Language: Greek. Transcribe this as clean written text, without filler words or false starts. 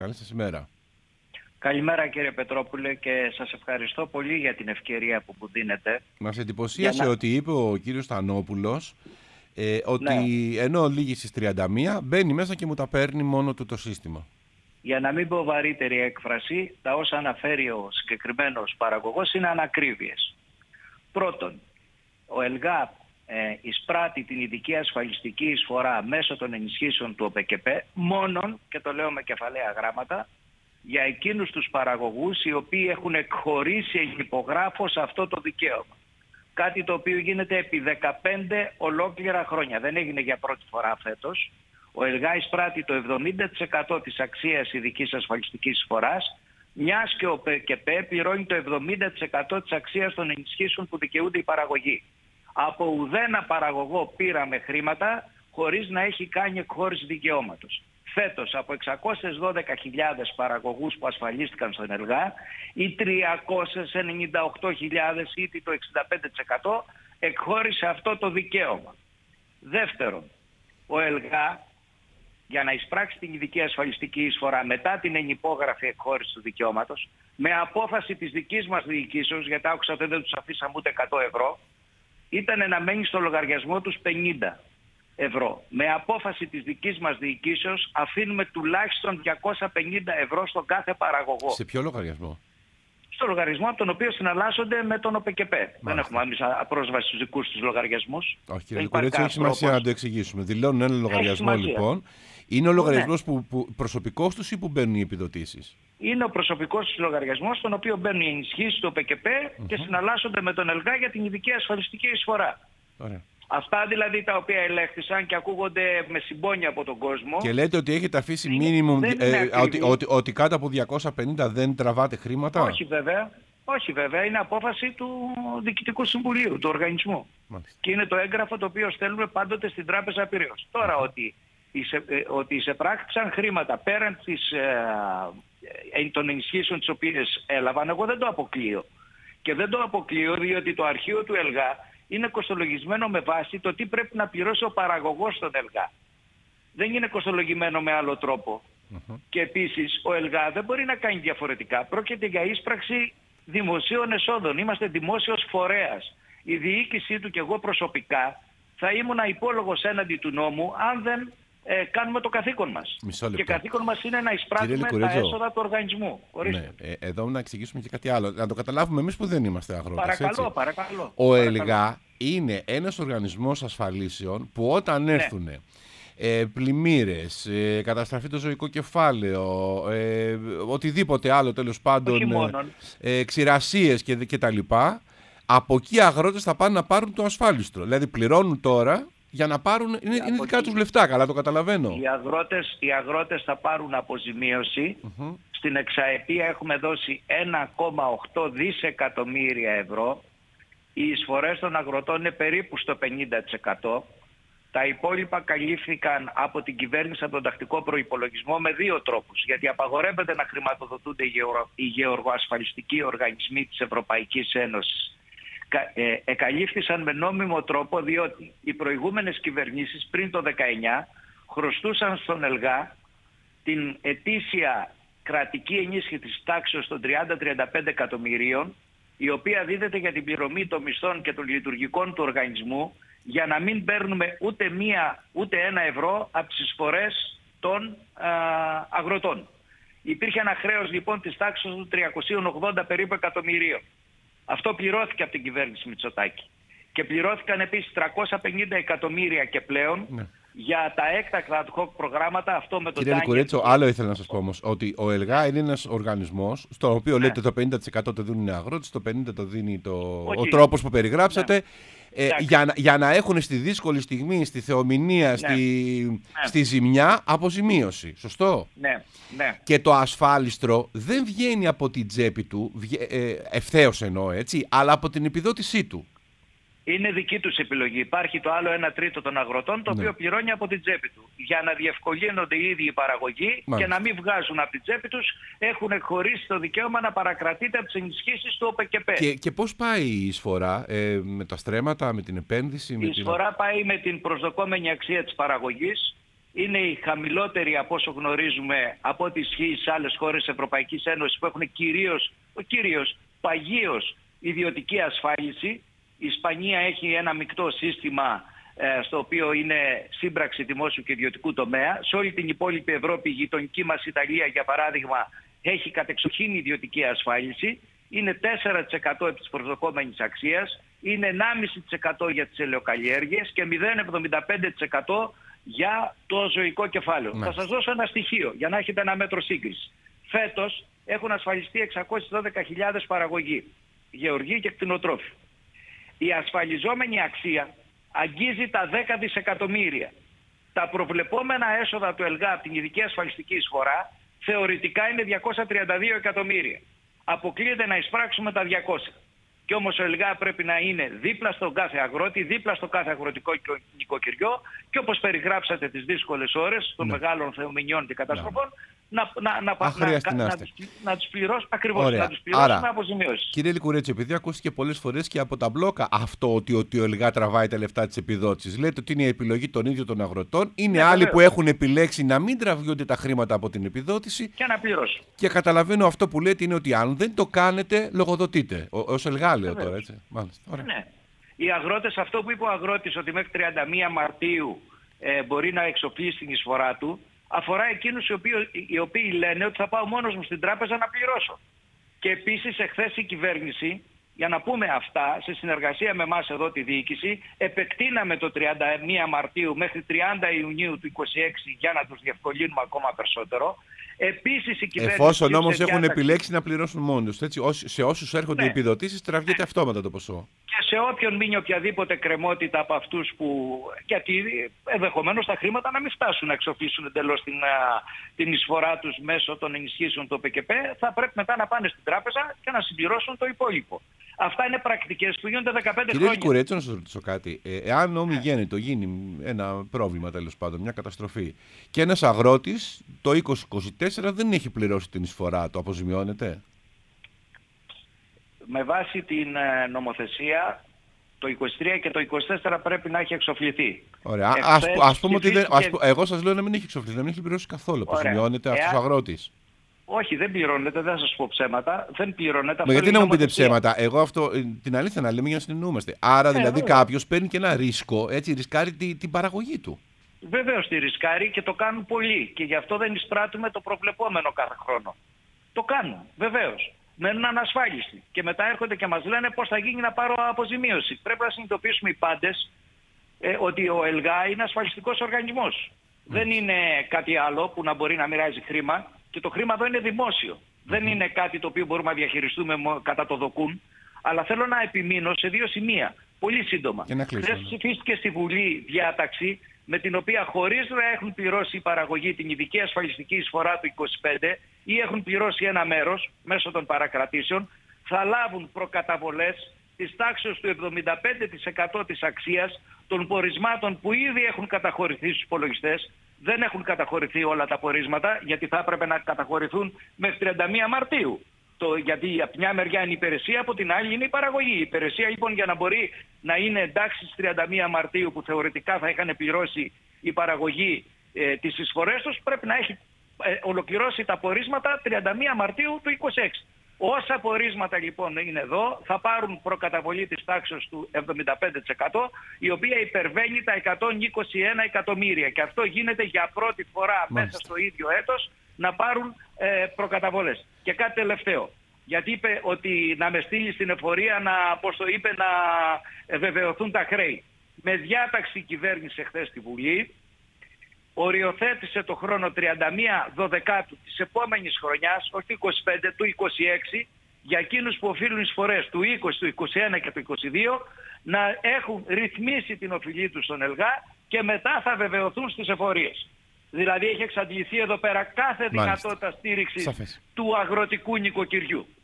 Καλή σας ημέρα. Καλημέρα κύριε Πετρόπουλε και σας ευχαριστώ πολύ για την ευκαιρία που μου δίνετε. Μας εντυπωσίασε ότι είπε ο κύριος Στανόπουλος ότι ενώ λήγει στις 31 μπαίνει μέσα και μου τα παίρνει μόνο του το σύστημα. Για να μην πω βαρύτερη έκφραση, τα όσα αναφέρει ο συγκεκριμένος παραγωγός είναι ανακρίβειες. Πρώτον, ο ΕΛΓΑ εισπράττει την ειδική ασφαλιστική εισφορά μέσω των ενισχύσεων του ΟΠΕΚΕΠΕ μόνον, και το λέω με κεφαλαία γράμματα, για εκείνους τους παραγωγούς οι οποίοι έχουν εκχωρήσει υπογράφως αυτό το δικαίωμα. Κάτι το οποίο γίνεται επί 15 ολόκληρα χρόνια. Δεν έγινε για πρώτη φορά φέτος. Ο ΕΛΓΑ εισπράττει το 70% της αξίας ειδικής ασφαλιστικής εισφοράς, μιας και ο ΟΠΕΚΕΠΕ πληρώνει το 70% της αξίας των ενισχύσεων που δικαιούνται οι παραγωγοί. Από ουδένα παραγωγό πήραμε χρήματα χωρίς να έχει κάνει εκχώρηση δικαιώματος. Φέτος από 612.000 παραγωγούς που ασφαλίστηκαν στον ΕΛΓΑ, οι 398.000 ή το 65% εκχώρησε αυτό το δικαίωμα. Δεύτερον, ο ΕΛΓΑ για να εισπράξει την ειδική ασφαλιστική εισφορά μετά την ενυπόγραφη εκχώρηση του δικαιώματος, με απόφαση της δικής μας διοικήσεως, γιατί άκουσα ότι δεν τους αφήσαμε ούτε 100 ευρώ, ήταν να μένει στο λογαριασμό τους 50 ευρώ. Με απόφαση της δικής μας διοικήσεως αφήνουμε τουλάχιστον 250 ευρώ στον κάθε παραγωγό. Σε ποιο λογαριασμό? Στο λογαριασμό από τον οποίο συναλλάσσονται με τον ΟΠΕΚΕΠΕ. Δεν έχουμε εμείς πρόσβαση στους δικούς τους λογαριασμούς. Όχι κύριε Λικουρέτσο, έχει σημασία να το εξηγήσουμε. Δηλώνουν ένα λογαριασμό λοιπόν. Είναι ο λογαριασμός προσωπικός τους ή που μπαίνουν οι επιδοτήσεις? Είναι ο προσωπικός τους λογαριασμός, στον οποίο μπαίνουν οι ενισχύσεις του ΟΠΕΚΕΠΕ και συναλλάσσονται με τον ΕΛΓΑ για την ειδική ασφαλιστική εισφορά. Ωραία. Αυτά δηλαδή τα οποία ελέγχθησαν και ακούγονται με συμπόνια από τον κόσμο. Και λέτε ότι έχετε αφήσει μίνιμουμ, ότι κάτω από 250 δεν τραβάτε χρήματα? Όχι βέβαια. Όχι βέβαια. Είναι απόφαση του Διοικητικού Συμβουλίου, του οργανισμού. Μάλιστα. Και είναι το έγγραφο το οποίο στέλνουμε πάντοτε στην Τράπεζα Πειραιώς. Τώρα ότι εισεπράχθησαν χρήματα πέραν των ενισχύσεων τις οποίες έλαβαν, εγώ δεν το αποκλείω. Και δεν το αποκλείω διότι το αρχείο του ΕΛΓΑ είναι κοστολογισμένο με βάση το τι πρέπει να πληρώσει ο παραγωγός στον ΕΛΓΑ. Δεν είναι κοστολογημένο με άλλο τρόπο. Και επίσης ο ΕΛΓΑ δεν μπορεί να κάνει διαφορετικά. Πρόκειται για ίσπραξη δημοσίων εσόδων. Είμαστε δημόσιος φορέας. Η διοίκησή του και εγώ προσωπικά θα ήμουν υπόλογος έναντι του νόμου αν δεν κάνουμε το καθήκον μας. Και καθήκον μας είναι να εισπράττουμε τα έσοδα του οργανισμού. Ναι, εδώ να εξηγήσουμε και κάτι άλλο. Να το καταλάβουμε εμείς που δεν είμαστε αγρότες. Παρακαλώ. Ο ΕΛΓΑ είναι ένας οργανισμός ασφαλίσεων που όταν έρθουν πλημμύρες, καταστραφεί το ζωικό κεφάλαιο, οτιδήποτε άλλο τέλος πάντων, ξηρασίες και τα λοιπά, από εκεί οι αγρότες θα πάνε να πάρουν το ασφάλιστρο. Δηλαδή πληρώνουν τώρα για να πάρουν, είναι δικά τους λεφτά, καλά το καταλαβαίνω. Οι αγρότες θα πάρουν αποζημίωση. Στην εξαετία έχουμε δώσει 1,8 δισεκατομμύρια ευρώ. Οι εισφορές των αγροτών είναι περίπου στο 50%. Τα υπόλοιπα καλύφθηκαν από την κυβέρνηση από τον τακτικό προϋπολογισμό με δύο τρόπους. Γιατί απαγορεύεται να χρηματοδοτούνται οι γεωργοασφαλιστικοί οργανισμοί της Ευρωπαϊκής Ένωσης. Εκαλύφθησαν με νόμιμο τρόπο διότι οι προηγούμενες κυβερνήσεις πριν το 19 χρωστούσαν στον ΕΛΓΑ την ετήσια κρατική ενίσχυση της τάξης των 30-35 εκατομμυρίων, η οποία δίδεται για την πληρωμή των μισθών και των λειτουργικών του οργανισμού, για να μην παίρνουμε ούτε ένα ευρώ από τις εισφορές των αγροτών. Υπήρχε ένα χρέος λοιπόν της τάξης των 380 περίπου εκατομμυρίων. Αυτό πληρώθηκε από την κυβέρνηση Μητσοτάκη. Και πληρώθηκαν επίσης 350 εκατομμύρια και πλέον για τα έκτακτα ad hoc προγράμματα. Αυτό με τον Κύριε Λικουρέτσο, άλλο ήθελα να σας πω όμως, ότι ο ΕΛΓΑ είναι ένας οργανισμός στον οποίο λέτε το 50% το δίνουν οι αγρότες, το 50% το δίνει ο τρόπος που περιγράψατε, για να έχουν στη δύσκολη στιγμή, στη θεομηνία, στη ζημιά, αποζημίωση. Σωστό? Ναι. Και το ασφάλιστρο δεν βγαίνει από την τσέπη του, ευθέως εννοώ έτσι, αλλά από την επιδότησή του. Είναι δική τους επιλογή. Υπάρχει το άλλο 1/3 των αγροτών, το οποίο πληρώνει από την τσέπη του. Για να διευκολύνονται οι ίδιοι οι παραγωγοί και να μην βγάζουν από την τσέπη τους, έχουν χωρίσει το δικαίωμα να παρακρατείται από τις ενισχύσεις του ΟΠΕΚΕΠΕ. Και πώς πάει η εισφορά, με τα στρέμματα, με την επένδυση? Η εισφορά πάει με την προσδοκόμενη αξία της παραγωγής είναι η χαμηλότερη από όσο γνωρίζουμε από ό,τι ισχύει σε άλλες χώρες της Ευρωπαϊκής Ένωσης που έχουν παγίως ιδιωτική ασφάλιση. Η Ισπανία έχει ένα μεικτό σύστημα στο οποίο είναι σύμπραξη δημόσιου και ιδιωτικού τομέα. Σε όλη την υπόλοιπη Ευρώπη, η γειτονική μας Ιταλία για παράδειγμα έχει κατεξοχήν ιδιωτική ασφάλιση. Είναι 4% επί της προσδοκόμενης αξίας, είναι 1,5% για τις ελαιοκαλλιέργειες και 0,75% για το ζωικό κεφάλαιο. Θα σας δώσω ένα στοιχείο για να έχετε ένα μέτρο σύγκριση. Φέτος έχουν ασφαλιστεί 612.000 παραγωγοί, γεωργοί και κτηνοτρόφοι. Η ασφαλιζόμενη αξία αγγίζει τα 10 δισεκατομμύρια. Τα προβλεπόμενα έσοδα του ΕΛΓΑ από την ειδική ασφαλιστική εισφορά θεωρητικά είναι 232 εκατομμύρια. Αποκλείεται να εισπράξουμε τα 200. Και όμως ο ΕΛΓΑ πρέπει να είναι δίπλα στον κάθε αγρότη, δίπλα στο κάθε αγροτικό νοικοκυριό και όπως περιγράψατε τις δύσκολες ώρες των μεγάλων θεομηνιών και καταστροφών να τους πληρώσουν ακριβώς, να τους πληρώσουν αποζημιώσεις. Κύριε Λικουρέτση, επειδή ακούστηκε πολλές φορές και από τα μπλόκα αυτό ότι ο ΕΛΓΑ τραβάει τα λεφτά της επιδότησης, λέτε ότι είναι η επιλογή των ίδιων των αγροτών, είναι άλλοι που έχουν επιλέξει να μην τραβιούνται τα χρήματα από την επιδότηση και να πληρώσουν. Και καταλαβαίνω αυτό που λέτε είναι ότι αν δεν το κάνετε, λογοδοτείτε. Ως ΕΛΓΑ λέω τώρα, έτσι. Μάλιστα. Ωραία. Ναι. Οι αγρότες, αυτό που είπε ο αγρότης ότι μέχρι 31 Μαρτίου μπορεί να εξοφλήσει την εισφορά του, αφορά εκείνους οι οποίοι λένε ότι θα πάω μόνος μου στην τράπεζα να πληρώσω. Και επίσης εχθές η κυβέρνηση, για να πούμε αυτά, σε συνεργασία με εμάς εδώ τη διοίκηση, επεκτείναμε το 31 Μαρτίου μέχρι 30 Ιουνίου του 2026 για να τους διευκολύνουμε ακόμα περισσότερο. Επίσης η κυβέρνηση... Εφόσον όμως έχουν επιλέξει να πληρώσουν μόνοι τους, έτσι, σε όσους έρχονται οι επιδοτήσεις τραβιέται αυτόματα το ποσό. Και σε όποιον μείνει οποιαδήποτε κρεμότητα από αυτούς που... γιατί ενδεχομένως τα χρήματα να μην φτάσουν να εξοφλήσουν εντελώς την εισφορά τους μέσω των ενισχύσεων του ΠΚΠ, θα πρέπει μετά να πάνε στην τράπεζα και να συμπληρώσουν το υπόλοιπο. Αυτά είναι πρακτικές που γίνονται 15 χρόνια. Κύριε Λικουρέτση, να σας ρωτήσω κάτι. Εάν ομιγέννητο γίνει ένα πρόβλημα, τέλος πάντων, μια καταστροφή, και ένας αγρότης το 2024 δεν έχει πληρώσει την εισφορά του, αποζημιώνεται? Με βάση την νομοθεσία, το 23 και το 24 πρέπει να έχει εξοφληθεί. Ωραία. Ας πούμε ότι εγώ σας λέω να μην έχει εξοφληθεί, να μην έχει πληρώσει καθόλου. Αποζημιώνεται αυτός ο αγρότης? Όχι, δεν πληρώνεται, δεν θα σας πω ψέματα. Δεν πληρώνεται. Μα γιατί να μου πείτε ψέματα? Εγώ αυτό την αλήθεια να λέμε για να συνεννοούμαστε. Άρα δηλαδή κάποιος παίρνει και ένα ρίσκο, έτσι, ρισκάρει την παραγωγή του. Βεβαίως τη ρισκάρει και το κάνουν πολλοί. Και γι' αυτό δεν εισπράττουμε το προβλεπόμενο κάθε χρόνο. Το κάνουν, βεβαίως. Μένουν ανασφάλιστοι. Και μετά έρχονται και μας λένε πώς θα γίνει να πάρω αποζημίωση. Πρέπει να συνειδητοποιήσουμε οι πάντες ότι ο ΕΛΓΑ είναι ασφαλιστικός οργανισμός. Δεν είναι κάτι άλλο που να μπορεί να μοιράζει χρήμα. Και το χρήμα εδώ είναι δημόσιο. Δεν είναι κάτι το οποίο μπορούμε να διαχειριστούμε κατά το δοκούν. Αλλά θέλω να επιμείνω σε δύο σημεία. Πολύ σύντομα. Χθες ψηφίστηκε στη Βουλή διάταξη με την οποία χωρίς να έχουν πληρώσει οι παραγωγοί την ειδική ασφαλιστική εισφορά του 25 ή έχουν πληρώσει ένα μέρος μέσω των παρακρατήσεων, θα λάβουν προκαταβολές της τάξης του 75% της αξίας των πορισμάτων που ήδη έχουν καταχωρηθεί στους υπολογιστές. Δεν έχουν καταχωρηθεί όλα τα πορίσματα, γιατί θα έπρεπε να καταχωρηθούν μέχρι 31 Μαρτίου. Γιατί από μια μεριά είναι η υπηρεσία, από την άλλη είναι η παραγωγή. Η υπηρεσία λοιπόν για να μπορεί να είναι εντάξει στις 31 Μαρτίου που θεωρητικά θα είχαν πληρώσει η παραγωγή τις εισφορές τους, πρέπει να έχει ολοκληρώσει τα πορίσματα 31 Μαρτίου του 26. Όσα πορίσματα λοιπόν είναι εδώ θα πάρουν προκαταβολή της τάξης του 75%, η οποία υπερβαίνει τα 121 εκατομμύρια. Και αυτό γίνεται για πρώτη φορά μέσα στο ίδιο έτος να πάρουν προκαταβολές. Και κάτι τελευταίο. Γιατί είπε ότι να με στείλει στην εφορία να βεβαιωθούν τα χρέη. Με διάταξη κυβέρνηση χθες στη Βουλή, οριοθέτησε το χρόνο 31 Δωδεκάτου της επόμενης χρονιάς, όχι του 25, του 26, για εκείνους που οφείλουν εισφορές του 20, του 21 και του 22, να έχουν ρυθμίσει την οφειλή τους στον ΕΛΓΑ και μετά θα βεβαιωθούν στις εφορίες. Δηλαδή έχει εξαντληθεί εδώ πέρα κάθε δυνατότητα στήριξης του αγροτικού νοικοκυριού.